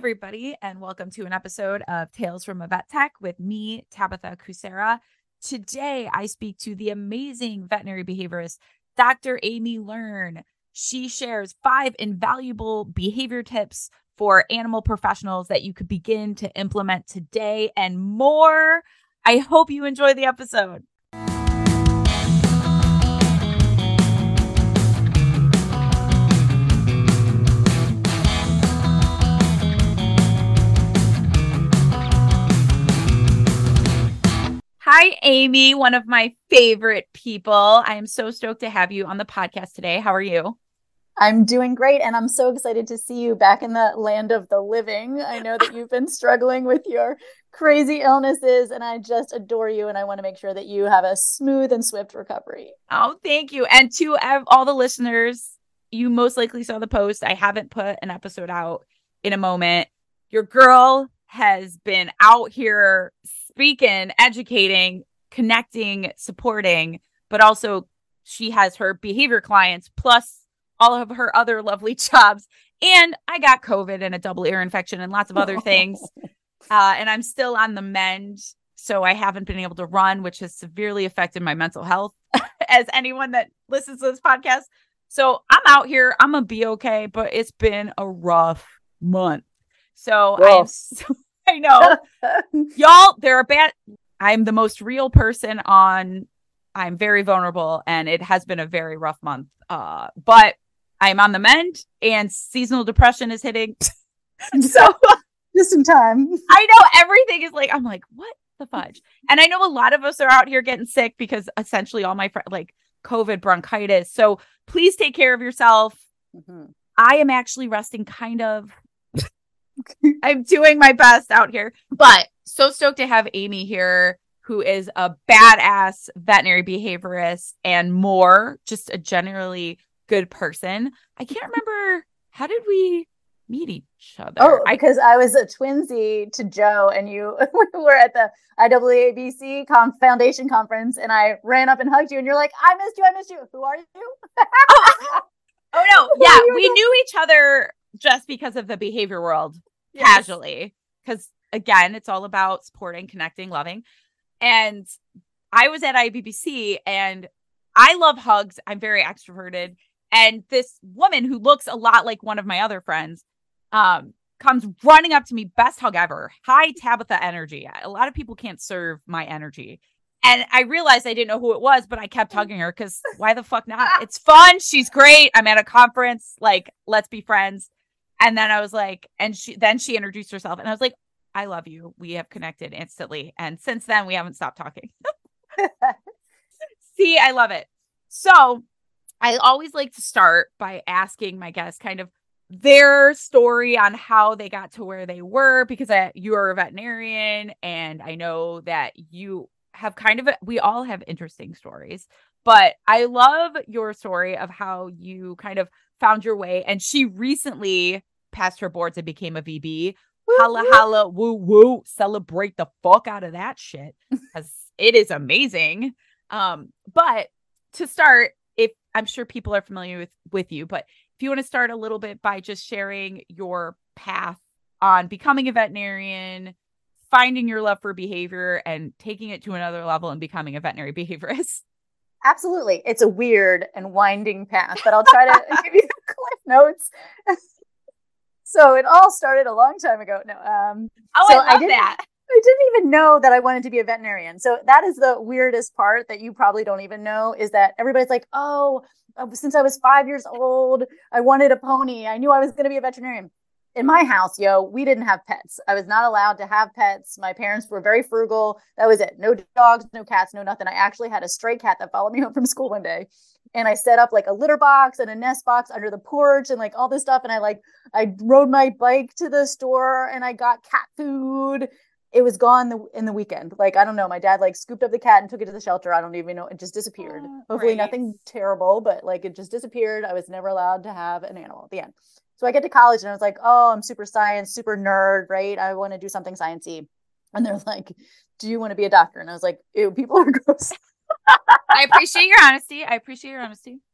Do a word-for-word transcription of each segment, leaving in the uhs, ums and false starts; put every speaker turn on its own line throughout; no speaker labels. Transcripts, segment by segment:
everybody, and welcome to an episode of Tales from a Vet Tech with me, Tabitha Kucera. Today, I speak to the amazing veterinary behaviorist, Doctor Amy Learn. She shares five invaluable behavior tips for animal professionals that you could begin to implement today and more. I hope you enjoy the episode. Hi, Amy, one of my favorite people. I am so stoked to have you on the podcast today. How are you?
I'm doing great, and I'm so excited to see you back in the land of the living. I know that you've been struggling with your crazy illnesses, and I just adore you, and I want to make sure that you have a smooth and swift recovery.
Oh, thank you. And to all the listeners, you most likely saw the post. I haven't put an episode out in a moment. Your girl has been out here speaking, educating, connecting, supporting, but also she has her behavior clients plus all of her other lovely jobs. And I got COVID and a double ear infection and lots of other things. Uh, and I'm still on the mend. So I haven't been able to run, which has severely affected my mental health, as anyone that listens to this podcast. So I'm out here. I'm going to be okay, but it's been a rough month. So I am so, I know y'all, there are bad. I'm the most real person on. I'm very vulnerable and it has been a very rough month. Uh, but I'm on the mend and seasonal depression is hitting. So
just in time.
I know everything is like, I'm like, what the fudge? And I know a lot of us are out here getting sick because essentially all my friends, like COVID, bronchitis. So please take care of yourself. Mm-hmm. I am actually resting kind of. I'm doing my best out here, but so stoked to have Amy here, who is a badass veterinary behaviorist and more, just a generally good person. I can't remember, how did we meet each other?
Oh, because I, I was a twinsy to Joe and you were at the I A A B C com- Foundation conference and I ran up and hugged you and you're like, I missed you, I missed you. Who are you?
oh, oh, no. Yeah, we knew each other just because of the behavior world. Yes. Casually, because again, it's all about supporting, connecting, loving. And I was at I A B B C and I love hugs. I'm very extroverted. And this woman who looks a lot like one of my other friends um, comes running up to me, best hug ever. High Tabitha energy. A lot of people can't serve my energy. And I realized I didn't know who it was, but I kept hugging her because why the fuck not? It's fun. She's great. I'm at a conference. Like, let's be friends. And then I was like, and she, then she introduced herself and I was like, I love you. We have connected instantly. And since then we haven't stopped talking. See, I love it. So I always like to start by asking my guests kind of their story on how they got to where they were, because I, you are a veterinarian and I know that you have kind of, a, we all have interesting stories, but I love your story of how you kind of found your way. And she recently passed her boards and became a V B. Woo, holla, woo. holla, woo, woo. Celebrate the fuck out of that shit because it is amazing. Um, but to start, if I'm sure people are familiar with, with you, but if you want to start a little bit by just sharing your path on becoming a veterinarian, finding your love for behavior and taking it to another level and becoming a veterinary behaviorist.
Absolutely. It's a weird and winding path, but I'll try to give you the cliff notes. So it all started a long time ago. No, um,
oh,
so
I love
I
that.
I didn't even know that I wanted to be a veterinarian. So that is the weirdest part that you probably don't even know is that everybody's like, oh, since I was five years old, I wanted a pony. I knew I was going to be a veterinarian. In my house, yo, we didn't have pets. I was not allowed to have pets. My parents were very frugal. That was it. No dogs, no cats, no nothing. I actually had a stray cat that followed me home from school one day. And I set up like a litter box and a nest box under the porch and like all this stuff. And I like, I rode my bike to the store and I got cat food. It was gone the, in the weekend. Like, I don't know. My dad like scooped up the cat and took it to the shelter. I don't even know. It just disappeared. Oh, Hopefully right. Nothing terrible, but like it just disappeared. I was never allowed to have an animal at the end. So I get to college and I was like, oh, I'm super science, super nerd, right? I want to do something sciencey. And they're like, do you want to be a doctor? And I was like, ew, people are gross.
I appreciate your honesty. I appreciate your honesty.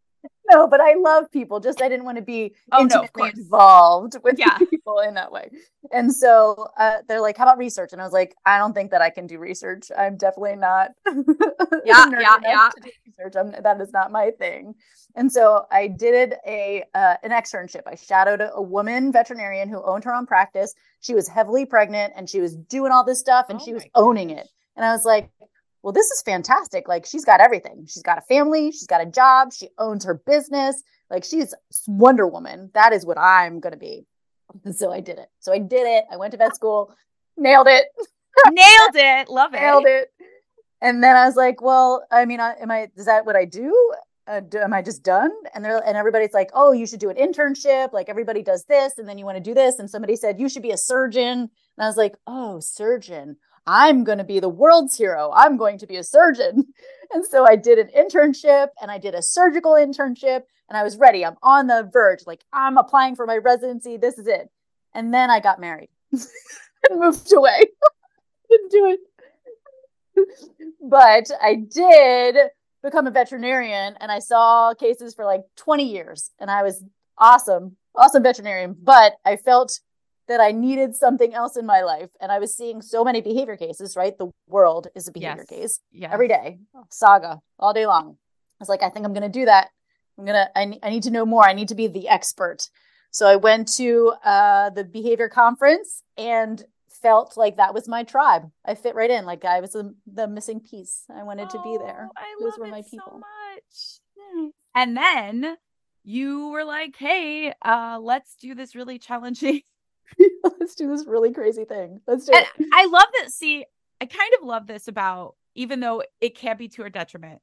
No, but I love people. Just I didn't want to be
Oh, no, of
intimately
course.
involved with
Yeah.
people in that way. And so uh, they're like, "How about research?" And I was like, "I don't think that I can do research. I'm definitely not
Yeah,
nerdy
yeah,
enough
yeah.
to do research. I'm, that is not my thing." And so I did a uh, an externship. I shadowed a, a woman veterinarian who owned her own practice. She was heavily pregnant and she was doing all this stuff and
Oh
she was
my
owning
gosh.
it. And I was like, well, this is fantastic. Like, she's got everything. She's got a family. She's got a job. She owns her business. Like, she's Wonder Woman. That is what I'm going to be. And so I did it. So I did it. I went to vet school, nailed it,
Nailed it. Love
nailed
it.
it. And then I was like, well, I mean, I, am I, is that what I do? Uh, do, am I just done? And they're, and everybody's like, oh, you should do an internship. Like, everybody does this. And then you want to do this. And somebody said, you should be a surgeon. And I was like, oh, surgeon. I'm going to be the world's hero. I'm going to be a surgeon. And so I did an internship and I did a surgical internship and I was ready. I'm on the verge. Like, I'm applying for my residency. This is it. And then I got married and moved away. Didn't do it. But I did become a veterinarian and I saw cases for like twenty years and I was awesome, awesome veterinarian. But I felt that I needed something else in my life. And I was seeing so many behavior cases, right? The world is a behavior
Yes.
case
Yes.
every day, saga all day long. I was like, I think I'm going to do that. I'm going to, I, I need to know more. I need to be the expert. So I went to uh, the behavior conference and felt like that was my tribe. I fit right in. Like I was the, the missing piece. I wanted
Oh,
to be there.
I
Those
love
were
it
my
so
people.
much.
Yeah.
And then you were like, hey, uh, let's do this really challenging.
Let's do this really crazy thing. Let's do
And
it.
I love that. See, I kind of love this about, even though it can be to our detriment,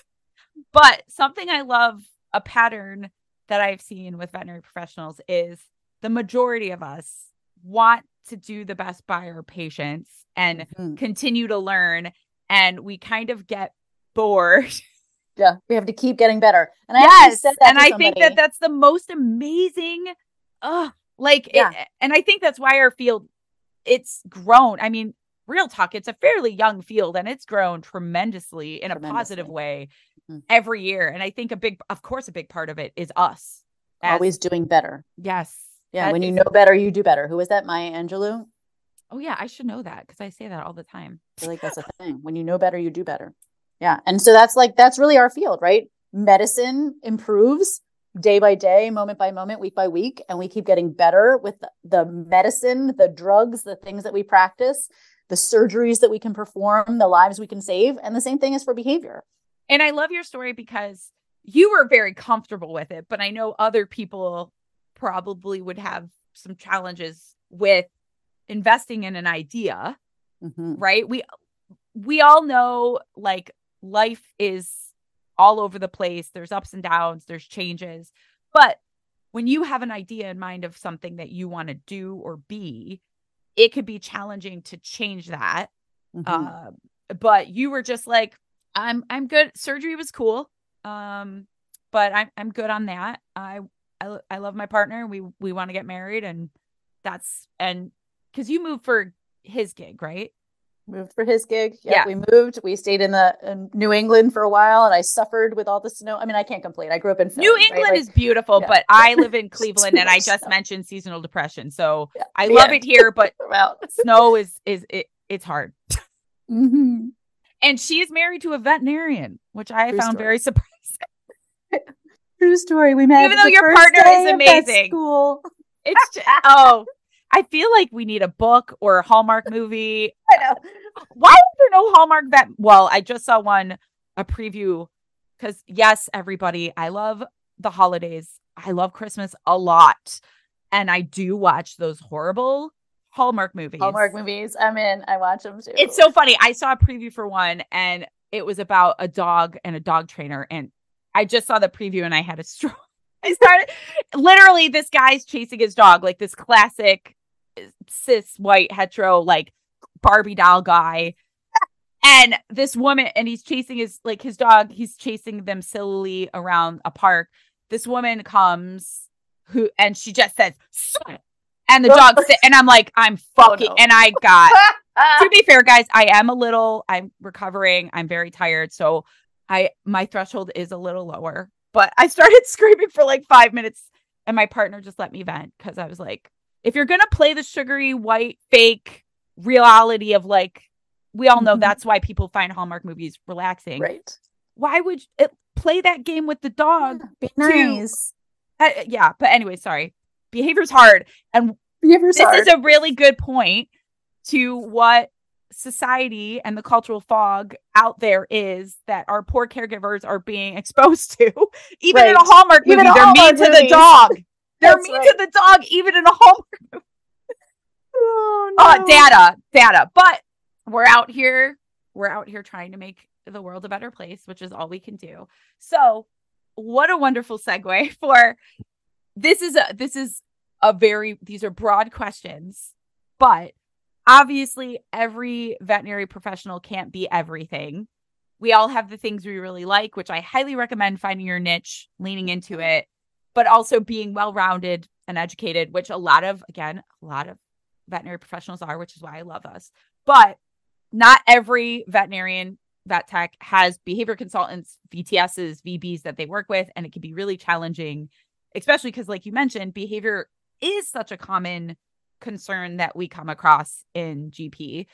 but something I love, a pattern that I've seen with veterinary professionals is the majority of us want to do the best by our patients and
Mhm.
continue to learn. And we kind of get bored.
Yeah, we have to keep getting better. And I
Yes.
actually said that
And
to
I
somebody.
think that that's the most amazing, uh, like,
Yeah.
it, and I think that's why our field, it's grown. I mean, real talk, it's a fairly young field and it's grown tremendously in a
Tremendously.
positive way
Mhm.
every year. And I think a big, of course, a big part of it is us. as-
Always doing better.
Yes.
Yeah,
that
when you
is-
know better, you do better. Who was that? Maya Angelou?
Oh yeah, I should know that because I say that all the time.
I feel like that's a thing. When you know better, you do better. Yeah. And so that's like, that's really our field, right? Medicine improves day by day, moment by moment, week by week. And we keep getting better with the, the medicine, the drugs, the things that we practice, the surgeries that we can perform, the lives we can save. And the same thing is for behavior.
And I love your story because you were very comfortable with it, but I know other people probably would have some challenges with investing in an idea,
Mhm.
right? We we all know like life is all over the place. There's ups and downs, there's changes. But when you have an idea in mind of something that you want to do or be, it could be challenging to change that.
Mhm.
Uh, but you were just like, I'm I'm good. Surgery was cool. Um, but I'm I'm good on that. I I, I love my partner. We we want to get married, and that's and because you moved for his gig, right?
Moved for his gig. Yep,
Yeah.
we moved. We stayed in the in New England for a while, and I suffered with all the snow. I mean, I can't complain. I grew up in Philly,
New
right?
England
Like,
is beautiful,
yeah.
but I live in Cleveland,
Too
and I
much
just
snow.
mentioned seasonal depression, so
Yeah,
I
the
love
end.
it here, but
Well,
snow is is it, it's hard.
mm-hmm.
And she is married to a veterinarian, which I
True
found
story.
very surprising.
True story. We met
Even though
the
your
first
partner
day
is
of vet
amazing.
School.
It's just, oh, I feel like we need a book or a Hallmark movie.
I know.
Why is there no Hallmark vet? Well, I just saw one, a preview, because yes, everybody, I love the holidays. I love Christmas a lot. And I do watch those horrible Hallmark movies.
Hallmark movies. I'm in. I watch them too.
It's so funny. I saw a preview for one and it was about a dog and a dog trainer. And I just saw the preview and I had a stroke. I started literally this guy's chasing his dog, like this classic cis white hetero, like Barbie doll guy. And this woman, and he's chasing his, like his dog, he's chasing them sillily around a park. This woman comes who, and she just says, "Son." And the dog sit, and I'm like, I'm fucking,
Oh, no.
and I got, to be fair, guys, I am a little, I'm recovering. I'm very tired. So I, my threshold is a little lower. but I started screaming for like five minutes and my partner just let me vent because I was like, if you're going to play the sugary, white, fake reality of like, we all know mm-hmm. that's why people find Hallmark movies relaxing.
Right.
Why would it play that game with the dog?
Yeah, be nice.
To, uh, yeah. But anyway, sorry. Behavior's hard. And
Behavior's
this
hard.
is a really good point to what society and the cultural fog out there is that our poor caregivers are being exposed to. Even right. in a Hallmark movie, they're Hallmark mean movies. to the dog. They're mean right. to the dog, even in a Hallmark movie. Oh, no. Uh, data, data. But we're out here. We're out here trying to make the world a better place, which is all we can do. So what a wonderful segue for this is a, this is a very, these are broad questions, but obviously every veterinary professional can't be everything. We all have the things we really like, which I highly recommend finding your niche, leaning into it, but also being well-rounded and educated, which a lot of, again, a lot of veterinary professionals are, which is why I love us. But not every veterinarian, vet tech has behavior consultants, V T Ss, V Bs that they work with, and it can be really challenging, especially because, like you mentioned, behavior is such a common concern that we come across in G P.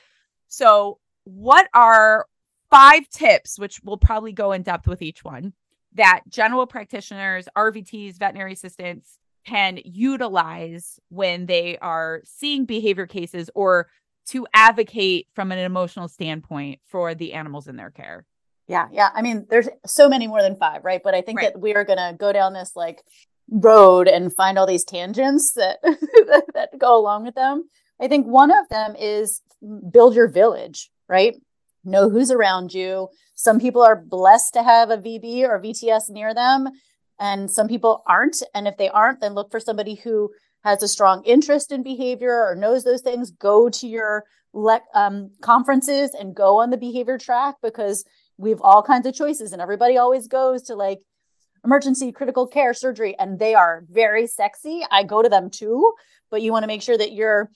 So what are five tips, which we'll probably go in depth with each one, that general practitioners, R V Ts, veterinary assistants can utilize when they are seeing behavior cases or to advocate from an emotional standpoint for the animals in their care?
Yeah. Yeah. I mean, there's so many more than five, right? But I think
right.
that we are going to go down this like road and find all these tangents that, that go along with them. I think one of them is build your village, right? Know who's around you. Some people are blessed to have a V B or V T S near them, and some people aren't. And if they aren't, then look for somebody who has a strong interest in behavior or knows those things. Go to your le- um, conferences and go on the behavior track, because we have all kinds of choices and everybody always goes to like emergency critical care surgery, and they are very sexy. I go to them too, but you want to make sure that you're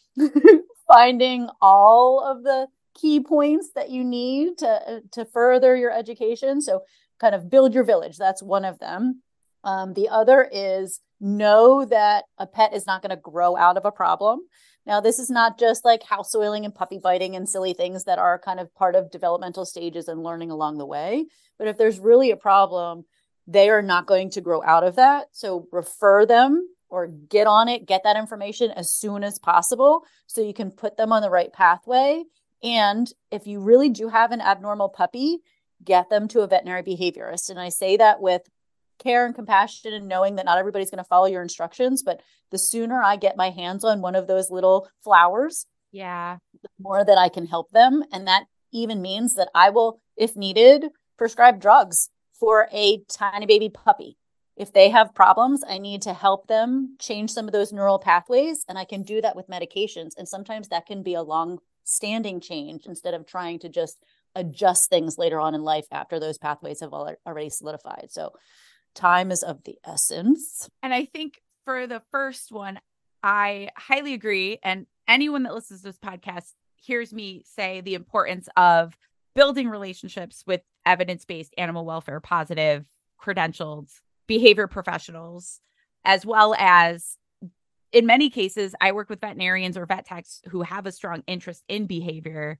finding all of the key points that you need to, to further your education. So kind of build your village. That's one of them. Um, the other is know that a pet is not going to grow out of a problem. Now, this is not just like house oiling and puppy biting and silly things that are kind of part of developmental stages and learning along the way. But if there's really a problem, they are not going to grow out of that. So refer them or get on it, get that information as soon as possible so you can put them on the right pathway. And if you really do have an abnormal puppy, get them to a veterinary behaviorist. And I say that with care and compassion and knowing that not everybody's going to follow your instructions, but the sooner I get my hands on one of those little flowers,
yeah,
the more that I can help them. And that even means that I will, if needed, prescribe drugs for a tiny baby puppy. If they have problems, I need to help them change some of those neural pathways, and I can do that with medications. And sometimes that can be a long standing change instead of trying to just adjust things later on in life after those pathways have already solidified. So time is of the essence.
And I think for the first one, I highly agree. And anyone that listens to this podcast hears me say the importance of building relationships with evidence-based, animal welfare positive, credentialed behavior professionals, as well as in many cases, I work with veterinarians or vet techs who have a strong interest in behavior.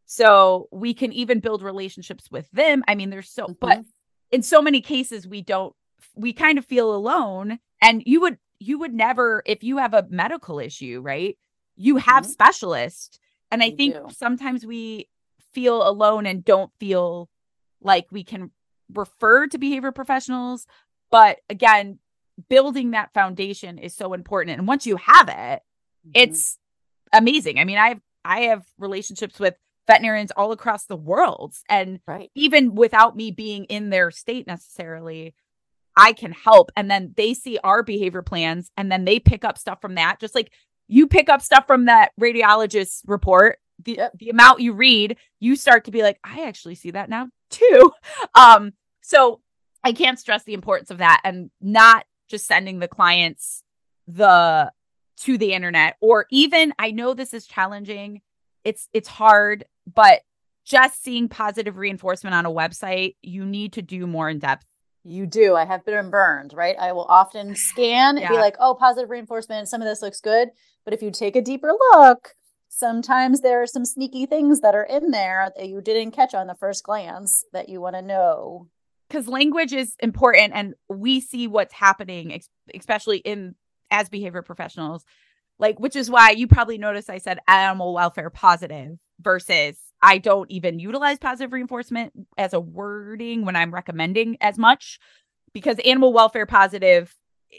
So we can even build relationships with them. I mean, there's so, mm-hmm. but in so many cases, we don't, we kind of feel alone. And you would, you would never, if you have a medical issue, right? You have mm-hmm. specialists. And I you think do. Sometimes we feel alone and don't feel like we can refer to behavior professionals. But again, building that foundation is so important. And once you have it, mm-hmm. it's amazing. I mean, I have, I have relationships with veterinarians all across the world. And
right.
even without me being in their state necessarily, I can help. And then they see our behavior plans and then they pick up stuff from that. Just like you pick up stuff from that radiologist report, the, yep. the amount you read, you start to be like, I actually see that now too. Um, so I can't stress the importance of that, and not just sending the clients the to the internet, or even, I know this is challenging. It's, it's hard, but just seeing positive reinforcement on a website, you need to do more in-depth
You do. I have been burned, right? I will often scan and be
Yeah.
like, oh, positive reinforcement. Some of this looks good. But if you take a deeper look, sometimes there are some sneaky things that are in there that you didn't catch on the first glance that you want to know.
Because language is important, and we see what's happening, especially in as behavior professionals, like, which is why you probably noticed I said animal welfare positive versus I don't even utilize positive reinforcement as a wording when I'm recommending as much, because animal welfare positive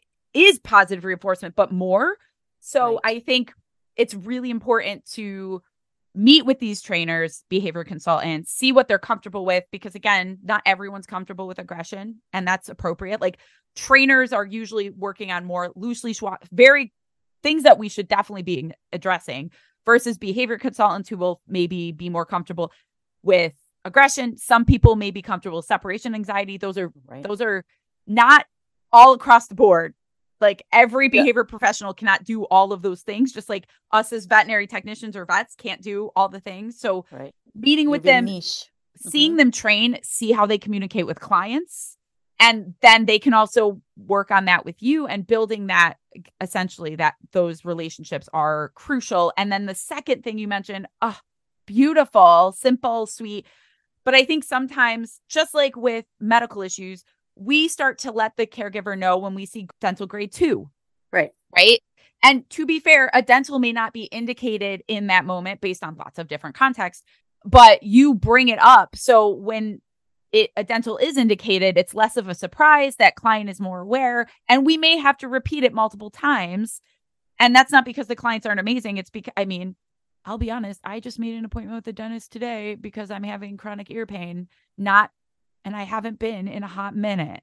is positive reinforcement, but more. So right. I think it's really important to meet with these trainers, behavior consultants, see what they're comfortable with, because again, not everyone's comfortable with aggression, and that's appropriate. Like, trainers are usually working on more loosely schwa- very things that we should definitely be addressing, versus behavior consultants who will maybe be more comfortable with aggression. Some people may be comfortable with separation anxiety. Those are right. those are not all across the board. Like, every behavior yeah. professional cannot do all of those things, just like us as veterinary technicians or vets can't do all the things. So right. meeting You're with them, niche. seeing mm-hmm. them train, see how they communicate with clients, and then they can also work on that with you, and building that, essentially, that those relationships are crucial. And then the second thing you mentioned, oh, beautiful, simple, sweet. But I think sometimes, just like with medical issues, we start to let the caregiver know when we see dental grade two.
Right.
Right. And to be fair, a dental may not be indicated in that moment based on lots of different contexts, but you bring it up. So when it a dental is indicated, it's less of a surprise. That client is more aware, and we may have to repeat it multiple times. And that's not because the clients aren't amazing. It's because, I mean, I'll be honest, I just made an appointment with the dentist today because I'm having chronic ear pain, not and I haven't been in a hot minute.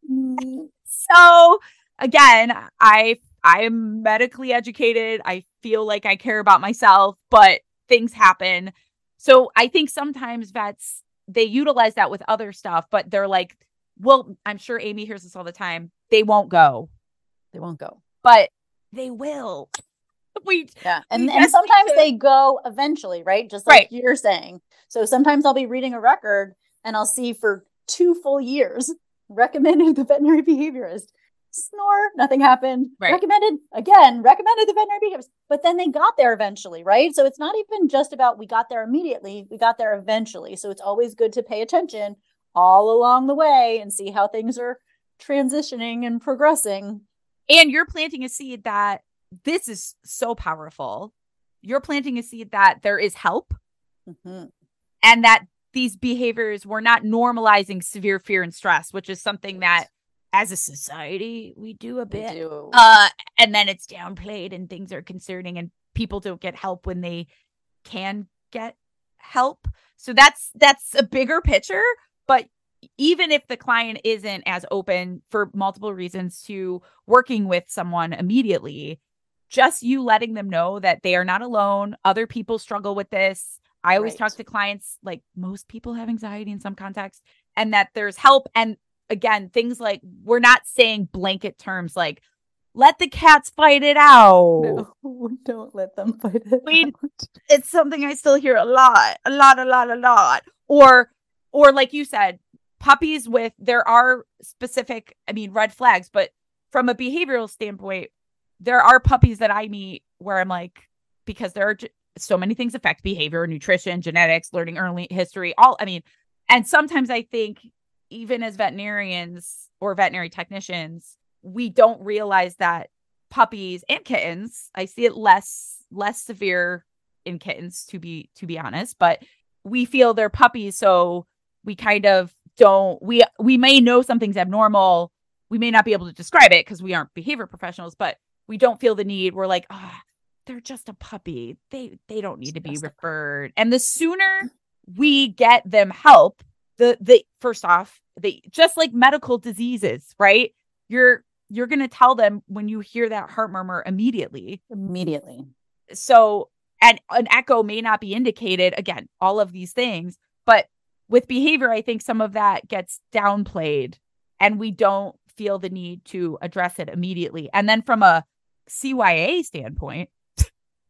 Mm. So again, I I'm medically educated. I feel like I care about myself, but things happen. So I think sometimes vets, they utilize that with other stuff, but they're like, well, I'm sure Amy hears this all the time. They won't go.
They won't go.
But they will. We
yeah. And, we and sometimes to... they go eventually, right? Just like right. you're saying. So sometimes I'll be reading a record and I'll see for two full years recommended the veterinary behaviorist. Snore, nothing happened. Right. Recommended again, recommended the veterinary behaviorist. But then they got there eventually, right? So it's not even just about we got there immediately, we got there eventually. So it's always good to pay attention all along the way and see how things are transitioning and progressing.
And you're planting a seed that this is so powerful. You're planting a seed that there is help, mm-hmm. and that these behaviors, we're not normalizing severe fear and stress, which is something that as a society we do a bit. Do. Uh, and then it's downplayed and things are concerning and people don't get help when they can get help. So that's that's a bigger picture. But even if the client isn't as open for multiple reasons to working with someone immediately, just you letting them know that they are not alone. Other people struggle with this. I always right. talk to clients, like, most people have anxiety in some context, and that there's help. And again, things like, we're not saying blanket terms like, let the cats fight it out.
No, don't let them fight it
I mean,
out.
It's something I still hear a lot, a lot, a lot, a lot. Or, or like you said, puppies with, there are specific, I mean, red flags, but from a behavioral standpoint, there are puppies that I meet where I'm like, because there are so many things affect behavior, nutrition, genetics, learning early history, all, I mean, and sometimes I think even as veterinarians or veterinary technicians, we don't realize that puppies and kittens, I see it less, less severe in kittens, to be, to be honest, but we feel they're puppies. So we kind of don't, we, we may know something's abnormal. We may not be able to describe it because we aren't behavior professionals, but we don't feel the need. We're like, ah, oh, they're just a puppy. They they don't need to be referred. And the sooner we get them help, the the first off, they just like medical diseases, right? You're you're gonna tell them when you hear that heart murmur immediately.
Immediately.
So and an echo may not be indicated. Again, all of these things, but with behavior, I think some of that gets downplayed and we don't feel the need to address it immediately. And then from a C Y A standpoint,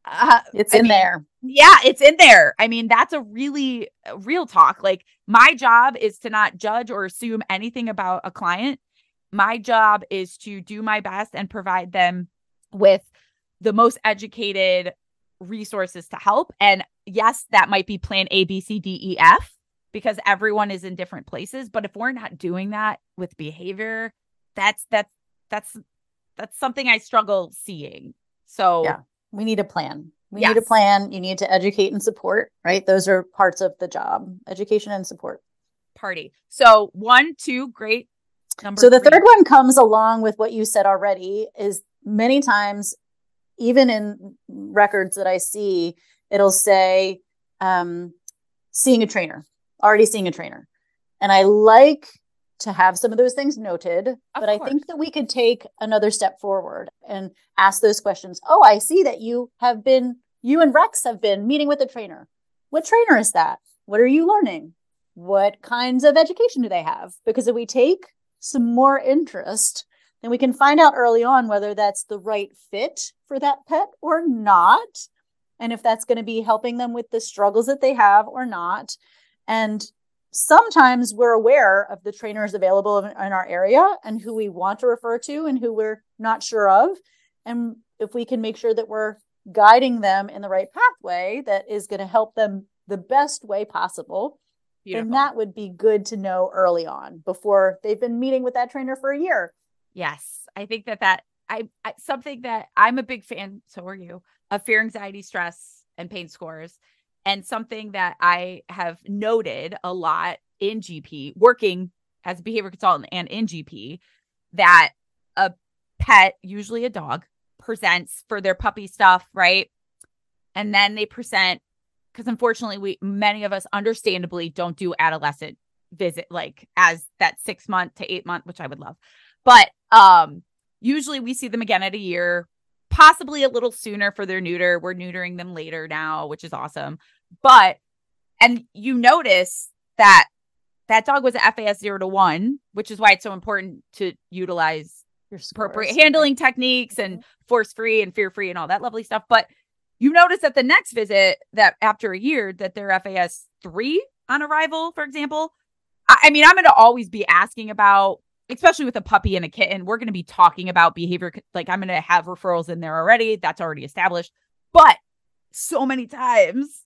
Uh,
It's
I
in
mean,
there.
Yeah, it's in there. I mean, that's a really uh, real talk. Like, my job is to not judge or assume anything about a client. My job is to do my best and provide them with the most educated resources to help. And yes, that might be plan A, B, C, D, E, F, because everyone is in different places. But if we're not doing that with behavior, that's that's that's that's something I struggle seeing. So
Yeah, we need a plan. We
yes.
need a plan. You need to educate and support, right? Those are parts of the job, education and support.
Party. So one, two, great. Number
so the
three.
third one comes along with what you said already, is many times, even in records that I see, it'll say um, seeing a trainer, already seeing a trainer. And I like to have some of those things noted,
Of
but I
course.
think that we could take another step forward and ask those questions. Oh, I see that you have been, you and Rex have been meeting with a trainer. What trainer is that? What are you learning? What kinds of education do they have? Because if we take some more interest, then we can find out early on whether that's the right fit for that pet or not. And if that's going to be helping them with the struggles that they have or not. And sometimes we're aware of the trainers available in, in our area and who we want to refer to and who we're not sure of. And if we can make sure that we're guiding them in the right pathway that is going to help them the best way possible, Beautiful. Then that would be good to know early on before they've been meeting with that trainer for a year.
Yes. I think that that I, I something that I'm a big fan, so are you, of fear, anxiety, stress, and pain scores. And something that I have noted a lot in G P, working as a behavior consultant and in G P, that a pet, usually a dog, presents for their puppy stuff, right? And then they present, because unfortunately, we many of us understandably don't do adolescent visit, like as that six month to eight month, which I would love. But um, usually we see them again at a year, possibly a little sooner for their neuter. We're neutering them later now, which is awesome. But, and you notice that that dog was F A S zero to one, which is why it's so important to utilize
Your
appropriate
scores,
handling
right?
techniques and force free and fear free and all that lovely stuff. But you notice at the next visit that after a year that they're F A S three on arrival, for example. I, I mean, I'm going to always be asking about, especially with a puppy and a kitten, we're going to be talking about behavior. Like, I'm going to have referrals in there already. That's already established. But so many times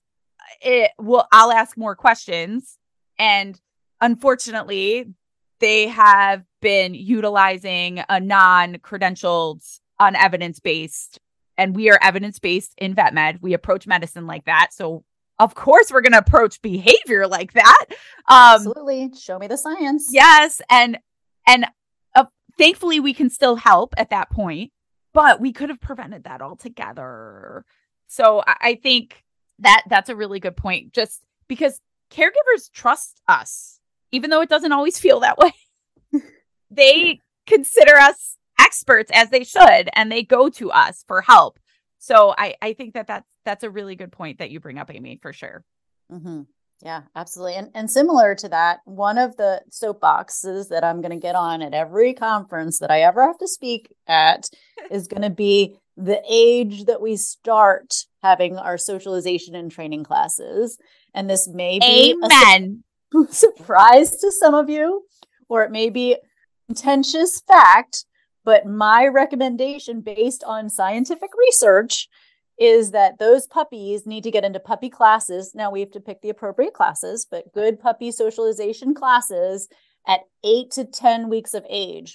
it will, I'll ask more questions. And unfortunately, they have been utilizing a non-credentialed, unevidence-based, and we are evidence-based in vet med. We approach medicine like that. So of course we're going to approach behavior like that. Um,
Absolutely. Show me the science.
Yes. And, and uh, thankfully we can still help at that point, but we could have prevented that altogether. So I, I think that that's a really good point, just because caregivers trust us, even though it doesn't always feel that way. They consider us experts, as they should, and they go to us for help. So I, I think that that's, that's a really good point that you bring up, Amy, for sure.
Mm-hmm. Yeah, absolutely. And, and similar to that, one of the soapboxes that I'm going to get on at every conference that I ever have to speak at is going to be the age that we start having our socialization and training classes. And this may be
Amen.
a su- surprise to some of you, or it may be contentious fact, but my recommendation based on scientific research is that those puppies need to get into puppy classes. Now we have to pick the appropriate classes, but good puppy socialization classes at eight to ten weeks of age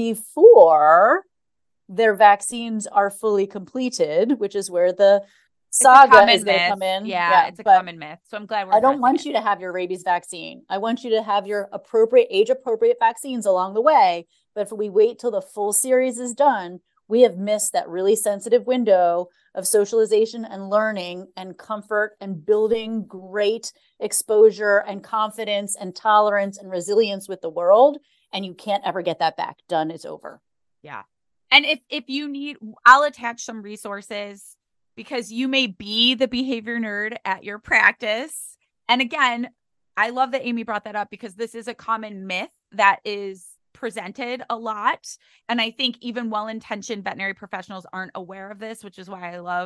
before their vaccines are fully completed, which is where the saga is going to come in.
Yeah, yeah, it's a common myth. So I'm glad we're
I don't want
it.
you to have your rabies vaccine. I want you to have your appropriate age appropriate vaccines along the way. But if we wait till the full series is done, we have missed that really sensitive window of socialization and learning and comfort and building great exposure and confidence and tolerance and resilience with the world. And you can't ever get that back. Done is over.
Yeah. And if, if you need, I'll attach some resources, because you may be the behavior nerd at your practice. And again, I love that Amy brought that up, because this is a common myth that is presented a lot. And I think even well-intentioned veterinary professionals aren't aware of this, which is why I love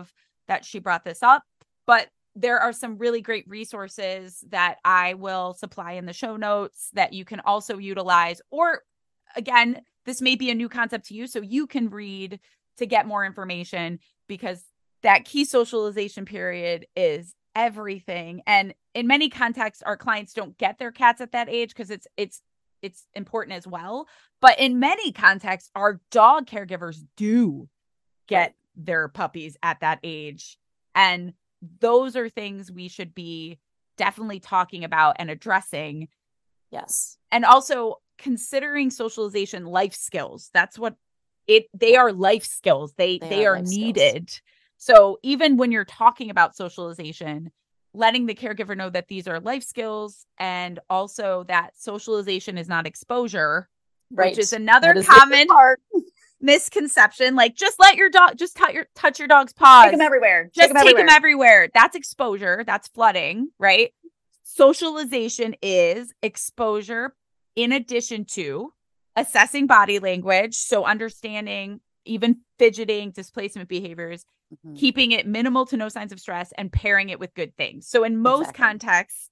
that she brought this up, but there are some really great resources that I will supply in the show notes that you can also utilize. Or again, this may be a new concept to you, so you can read to get more information, because that key socialization period is everything. And in many contexts, our clients don't get their cats at that age because it's it's it's important as well. But in many contexts, our dog caregivers do get their puppies at that age. And those are things we should be definitely talking about and addressing.
Yes.
And also considering socialization life skills. That's what it, they are life skills. They, they, they are, are needed. Skills. So even when you're talking about socialization, letting the caregiver know that these are life skills, and also that socialization is not exposure, right, which is another is common misconception. Like, just let your dog, just touch your, touch your dog's paws.
Take them everywhere.
Just
take them
take
everywhere.
them everywhere. That's exposure. That's flooding, right? Socialization is exposure in addition to assessing body language. So understanding even fidgeting, displacement behaviors, mm-hmm. keeping it minimal to no signs of stress, and pairing it with good things. So in most exactly. contexts,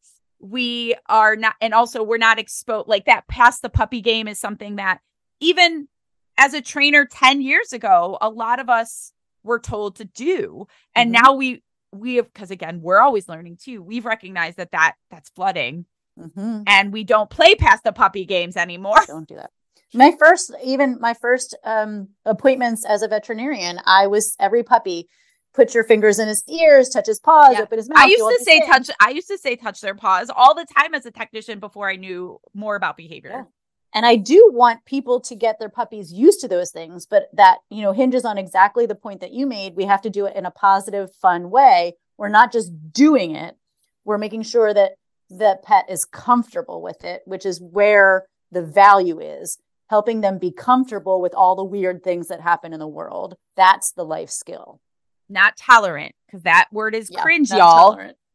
we are not, and also we're not exposed, like that pass the puppy game is something that even as a trainer ten years ago, a lot of us were told to do. And mm-hmm. now we, we have, because again, we're always learning too. We've recognized that, that that's flooding mm-hmm. and we don't play pass the puppy games anymore.
Don't do that. My first, even my first um, appointments as a veterinarian, I was every puppy, put your fingers in his ears, touch his paws, yeah. open his mouth.
I used to say touch, I used to say touch their paws all the time as a technician before I knew more about behavior.
Yeah. And I do want people to get their puppies used to those things, but that, you know, hinges on exactly the point that you made. We have to do it in a positive, fun way. We're not just doing it. We're making sure that the pet is comfortable with it, which is where the value is. Helping them be comfortable with all the weird things that happen in the world. That's the life skill.
Not tolerant, because that word is yeah, cringe, y'all.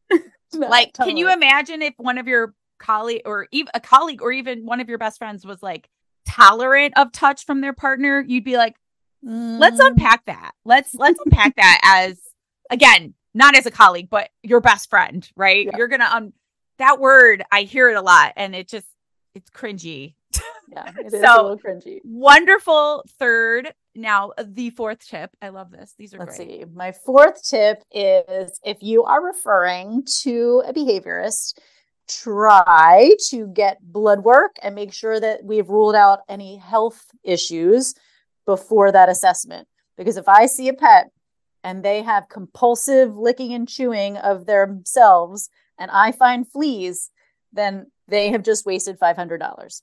Like, tolerant. Can you imagine if one of your colleague or even a colleague or even one of your best friends was like tolerant of touch from their partner? You'd be like, mm. let's unpack that. Let's let's unpack that as, again, not as a colleague, but your best friend, right? Yeah. You're gonna um that word, I hear it a lot, and it just it's cringy.
Yeah, it is so, a little cringy.
Wonderful third. Now, the fourth tip. I love this. These are
Let's
great.
see. My fourth tip is, if you are referring to a behaviorist, try to get blood work and make sure that we've ruled out any health issues before that assessment. Because if I see a pet and they have compulsive licking and chewing of themselves and I find fleas, then they have just wasted five hundred dollars.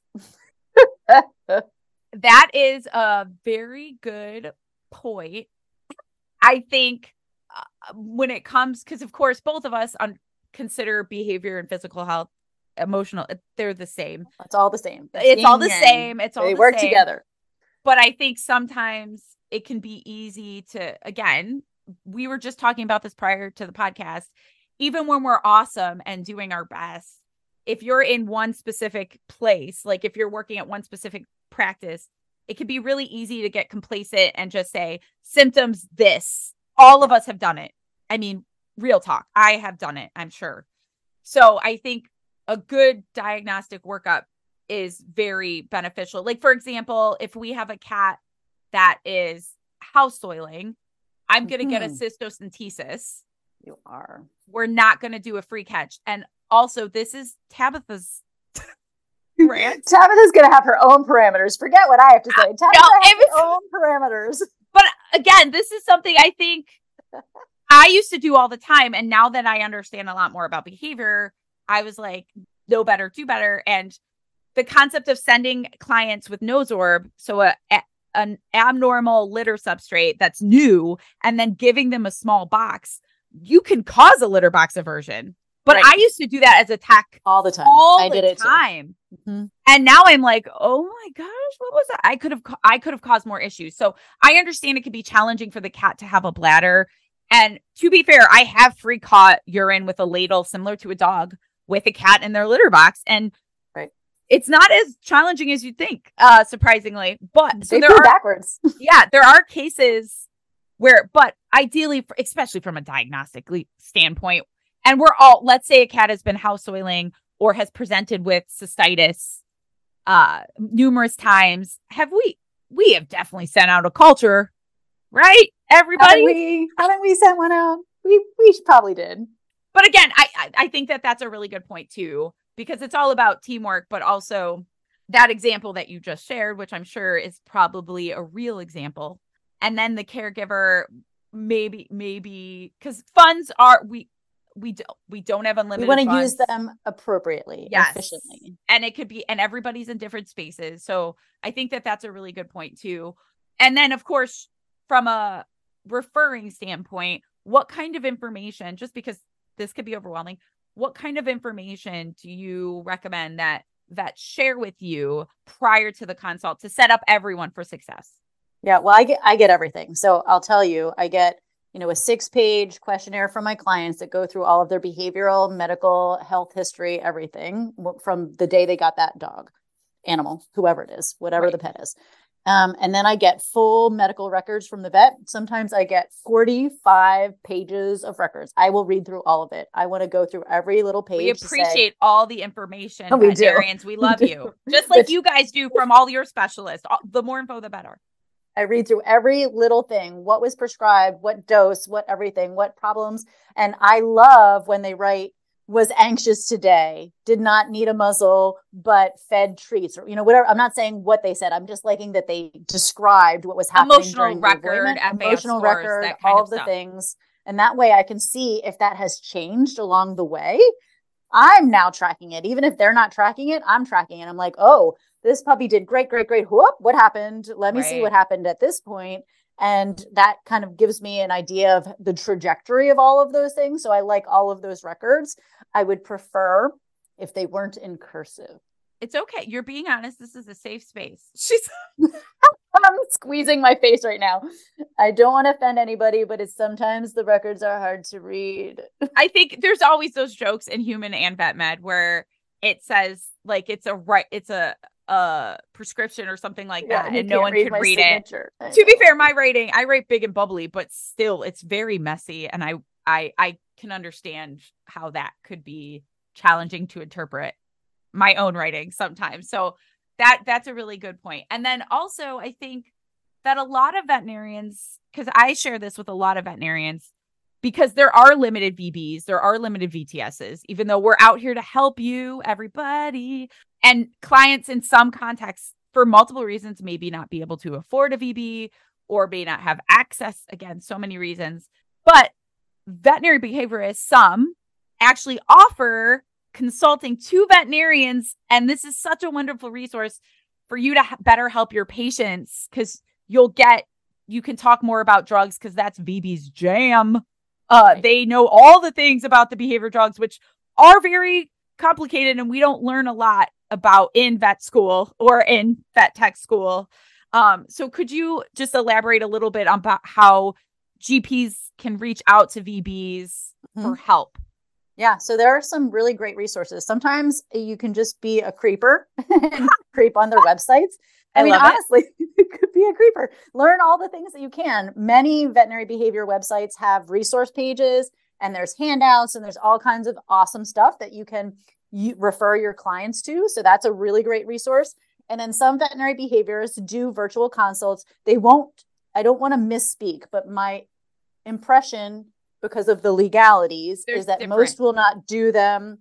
That is a very good point. I think uh, when it comes, because of course, both of us un- consider behavior and physical health, emotional, they're the same.
It's all the same.
It's, it's all the same. It's all
they
the
work
same.
together.
But I think sometimes it can be easy to, again, we were just talking about this prior to the podcast, even when we're awesome and doing our best, if you're in one specific place, like if you're working at one specific practice, it can be really easy to get complacent and just say symptoms this. All of us have done it. I mean, real talk. I have done it, I'm sure. So I think a good diagnostic workup is very beneficial. Like, for example, if we have a cat that is house soiling, I'm going to mm-hmm. get a cystocentesis.
You are.
We're not going to do a free catch. And also, this is Tabitha's rant.
Tabitha's going to have her own parameters. Forget what I have to say. Tabitha no, has her own parameters.
But again, this is something I think I used to do all the time. And now that I understand a lot more about behavior, I was like, know better, do better. And the concept of sending clients with nose orb, so a, a an abnormal litter substrate that's new, and then giving them a small box, you can cause a litter box aversion. But right. I used to do that as a tech
all the time.
All
I
the
did it
time.
Mm-hmm.
And now I'm like, oh my gosh, what was that? I could have, I could have caused more issues. So I understand it could be challenging for the cat to have a bladder. And to be fair, I have free caught urine with a ladle similar to a dog with a cat in their litter box. And
right.
it's not as challenging as you'd think, uh, surprisingly. But so
they
there are
backwards.
Yeah, there are cases where, but ideally, especially from a diagnostic standpoint, and we're all, let's say a cat has been house oiling or has presented with cystitis uh, numerous times. Have we, we have definitely sent out a culture, right? Everybody,
haven't we, haven't we sent one out? We, we probably did.
But again, I, I think that that's a really good point too, because it's all about teamwork, but also that example that you just shared, which I'm sure is probably a real example. And then the caregiver, maybe, maybe because funds are, we, we don't, we don't have unlimited
We want to
funds.
use them appropriately,
yes.
efficiently.
And it could be, and everybody's in different spaces. So I think that that's a really good point too. And then of course, from a referring standpoint, what kind of information, just because this could be overwhelming, what kind of information do you recommend that vets share with you prior to the consult to set up everyone for success?
Yeah, well, I get I get everything. So I'll tell you, I get, you know, a six-page questionnaire from my clients that go through all of their behavioral, medical, health history, everything from the day they got that dog, animal, whoever it is, whatever right. the pet is. Um, and then I get full medical records from the vet. Sometimes I get forty-five pages of records. I will read through all of it. I want to go through every little page.
We appreciate say, all the information.
Oh, we
veterinarians.
do.
We love
we
you. Just like you guys do from all your specialists. The more info, the better.
I read through every little thing, what was prescribed, what dose, what everything, what problems. And I love when they write, was anxious today, did not need a muzzle, but fed treats, or, you know, whatever. I'm not saying what they said. I'm just liking that they described what was happening.
Emotional record,
emotional
scores,
record,
that kind
all
of
of the
stuff.
things. And that way I can see if that has changed along the way. I'm now tracking it. Even if they're not tracking it, I'm tracking it. I'm like, oh, this puppy did great, great, great. Whoop, what happened? Let me
right.
see what happened at this point. And that kind of gives me an idea of the trajectory of all of those things. So I like all of those records. I would prefer if they weren't in cursive.
It's okay. You're being honest. This is a safe space. She's
I'm squeezing my face right now. I don't want to offend anybody, but it's sometimes the records are hard to read.
I think there's always those jokes in human and vet med where it says like it's a right, it's a a prescription or something like
yeah,
that,
and,
and no one could read
signature.
it. To be fair, my writing, I write big and bubbly, but still, it's very messy, and I I I can understand how that could be challenging to interpret my own writing sometimes. So that that's a really good point. And then also, I think that a lot of veterinarians, because I share this with a lot of veterinarians, because there are limited V Bs, there are limited V T Ss, even though we're out here to help you, everybody. And clients in some contexts, for multiple reasons, maybe not be able to afford a V B or may not have access. Again, so many reasons. But veterinary behaviorists, some actually offer consulting to veterinarians. And this is such a wonderful resource for you to ha- better help your patients, because you'll get, you can talk more about drugs because that's V B's jam. Uh, right. They know all the things about the behavior drugs, which are very complicated and we don't learn a lot about in vet school or in vet tech school. Um, so could you just elaborate a little bit on about how G Ps can reach out to V Bs mm-hmm. for help?
Yeah. So there are some really great resources. Sometimes you can just be a creeper and creep on their websites. I, I mean, honestly, you could be a creeper. Learn all the things that you can. Many veterinary behavior websites have resource pages and there's handouts and there's all kinds of awesome stuff that you can you refer your clients to. So that's a really great resource. And then some veterinary behaviorists do virtual consults. They won't, I don't want to misspeak, but my impression, because of the legalities, There's is that different. Most will not do them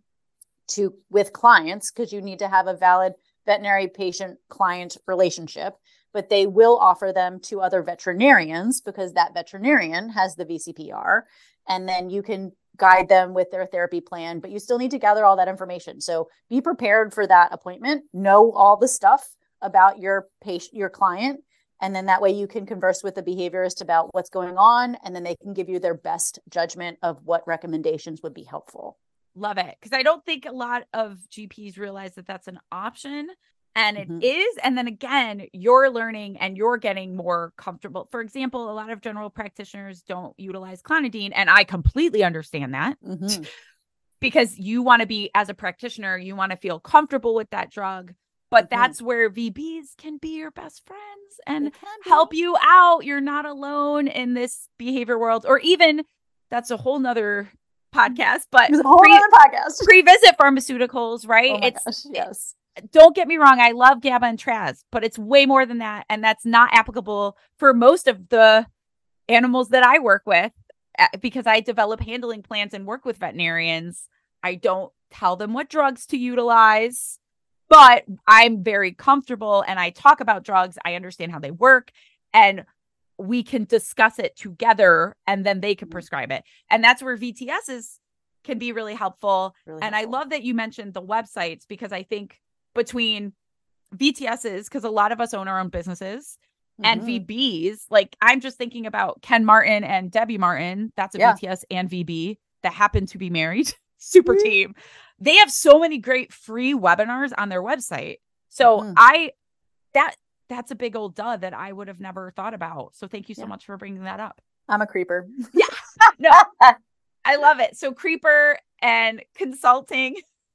to with clients because you need to have a valid veterinary patient client relationship, but they will offer them to other veterinarians because that veterinarian has the V C P R. And then you can guide them with their therapy plan, but you still need to gather all that information. So be prepared for that appointment, know all the stuff about your patient, your client. And then that way you can converse with the behaviorist about what's going on. And then they can give you their best judgment of what recommendations would be helpful.
Love it. Because I don't think a lot of G Ps realize that that's an option. And it mm-hmm. is. And then again, you're learning and you're getting more comfortable. For example, a lot of general practitioners don't utilize clonidine. And I completely understand that mm-hmm. because you want to be, as a practitioner, you want to feel comfortable with that drug. But
Mhm.
that's where V Bs can be your best friends and
They can be.
help you out. You're not alone in this behavior world, or even that's a whole nother podcast, but
It's a whole
pre-
other podcast.
Pre-visit pharmaceuticals, right?
Oh my
it's
gosh, yes.
it, don't get me wrong, I love GABA and Traz, but it's way more than that, and that's not applicable for most of the animals that I work with, because I develop handling plans and work with veterinarians. I don't tell them what drugs to utilize, but I'm very comfortable and I talk about drugs. I understand how they work, and we can discuss it together, and then they can prescribe it. And that's where V T Ss can be really helpful.
Really
and
helpful.
I love that you mentioned the websites, because I think between V T Ss, because a lot of us own our own businesses, mm-hmm. and V Bs, like I'm just thinking about Ken Martin and Debbie Martin. That's a yeah. V T S and V B that happen to be married. Super mm-hmm. team. They have so many great free webinars on their website. So mm-hmm. I, that, that's a big old duh that I would have never thought about. So thank you so yeah. much for bringing that up.
I'm a creeper.
Yeah. No, I love it. So creeper and consulting.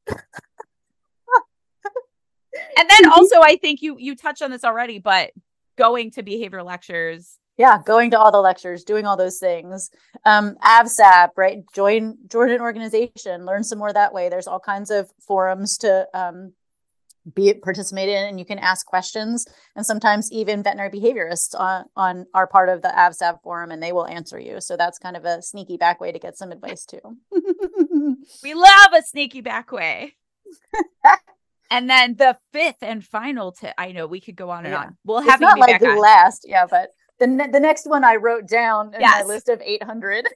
And then also, I think you, you touched on this already, but going to behavioral lectures.
Yeah. Going to all the lectures, doing all those things. Um, A V S A P, right? Join, join an organization, learn some more that way. There's all kinds of forums to, um, be it participate in, and you can ask questions, and sometimes even veterinary behaviorists on, on are part of the A V S A P forum, and they will answer you. So that's kind of a sneaky back way to get some advice too.
We love a sneaky back way. And then the fifth and final tip, I know we could go on and yeah. on. We'll have
it's not
me
like
back
the
on.
last, yeah, but the ne- the next one I wrote down in yes. my list of eight hundred